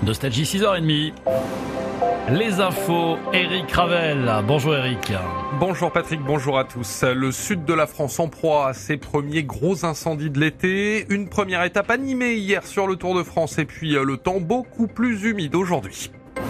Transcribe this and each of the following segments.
Nostalgie 6h30. Les infos, Eric Ravel. Bonjour Eric. Bonjour Patrick, bonjour à tous. Le sud de la France en proie à ses premiers gros incendies de l'été. Une première étape animée hier sur le Tour de France et puis le temps beaucoup plus humide aujourd'hui.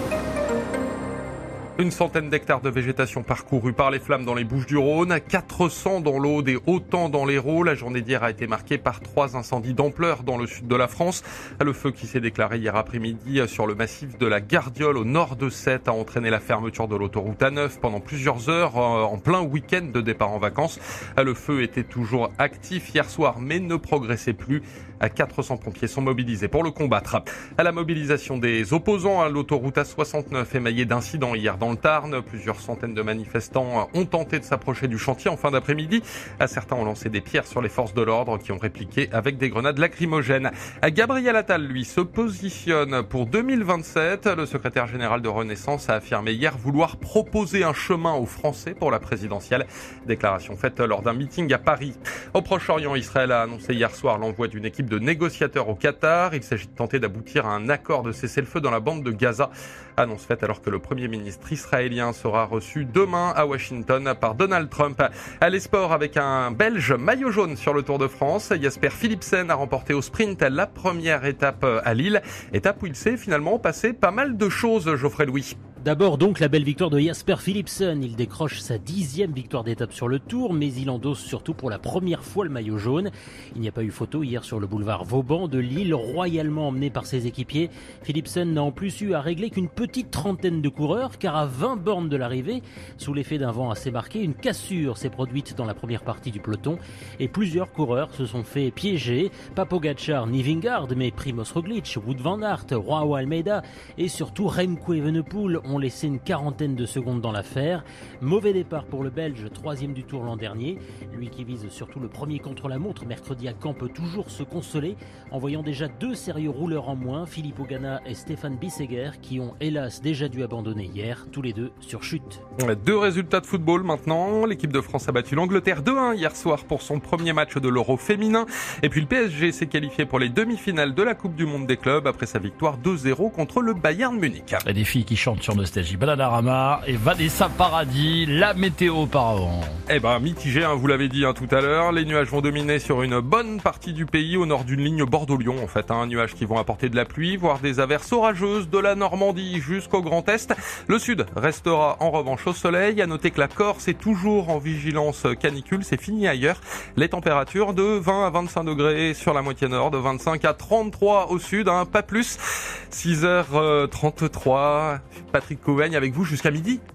Une centaine d'hectares de végétation parcourus par les flammes dans les Bouches-du-Rhône, 400 dans l'Aude et autant dans l'Hérault. La journée d'hier a été marquée par 3 incendies d'ampleur dans le sud de la France. Le feu qui s'est déclaré hier après-midi sur le massif de la Gardiole au nord de Sète a entraîné la fermeture de l'autoroute A9 pendant plusieurs heures en plein week-end de départ en vacances. Le feu était toujours actif hier soir mais ne progressait plus. 400 pompiers sont mobilisés pour le combattre. À la mobilisation des opposants à l'autoroute A69 émaillée d'incidents hier dans le Tarn. Plusieurs centaines de manifestants ont tenté de s'approcher du chantier en fin d'après-midi. Certains ont lancé des pierres sur les forces de l'ordre qui ont répliqué avec des grenades lacrymogènes. Gabriel Attal, lui, se positionne pour 2027. Le secrétaire général de Renaissance a affirmé hier vouloir proposer un chemin aux Français pour la présidentielle. Déclaration faite lors d'un meeting à Paris. Au Proche-Orient, Israël a annoncé hier soir l'envoi d'une équipe de négociateurs au Qatar. Il s'agit de tenter d'aboutir à un accord de cessez-le-feu dans la bande de Gaza. Annonce faite alors que le Premier ministre israélien sera reçu demain à Washington par Donald Trump. Les sports avec un Belge maillot jaune sur le Tour de France. Jasper Philipsen a remporté au sprint la première étape à Lille. Étape où il s'est finalement passé pas mal de choses, Geoffrey Louis. D'abord donc la belle victoire de Jasper Philipsen. Il décroche sa 10e victoire d'étape sur le Tour, mais il endosse surtout pour la première fois le maillot jaune. Il n'y a pas eu photo hier sur le boulevard Vauban de Lille, royalement emmené par ses équipiers. Philipsen n'a en plus eu à régler qu'une petite trentaine de coureurs, car à 20 bornes de l'arrivée, sous l'effet d'un vent assez marqué, une cassure s'est produite dans la première partie du peloton et plusieurs coureurs se sont fait piéger. Pas Pogačar ni Vingegaard, mais Primož Roglič, Wout van Aert, Joao Almeida et surtout Remco Evenepoel ont laissé une quarantaine de secondes dans l'affaire. Mauvais départ pour le Belge, 3e du Tour l'an dernier. Lui qui vise surtout le premier contre-la-montre mercredi à Caen peut toujours se consoler en voyant déjà 2 sérieux rouleurs en moins, Filippo Ganna et Stefan Bissegger, qui ont hélas déjà dû abandonner hier, tous les deux sur chute. 2 résultats de football maintenant. L'équipe de France a battu l'Angleterre 2-1 hier soir pour son premier match de l'Euro féminin. Et puis le PSG s'est qualifié pour les demi-finales de la Coupe du Monde des clubs après sa victoire 2-0 contre le Bayern Munich. Et des filles qui chantent sur Nostalgie. Bananarama et Vanessa Paradis, la météo auparavant. Mitigé, vous l'avez dit tout à l'heure. Les nuages vont dominer sur une bonne partie du pays au nord d'une ligne Bordeaux-Lyon. En fait, nuages qui vont apporter de la pluie, voire des averses orageuses de la Normandie jusqu'au Grand Est. Le sud restera en revanche au soleil. À noter que la Corse est toujours en vigilance canicule. C'est fini ailleurs. Les températures de 20 à 25 degrés sur la moitié nord, de 25 à 33 au sud, pas plus. 6h33. Patrick Couvaigne avec vous jusqu'à midi.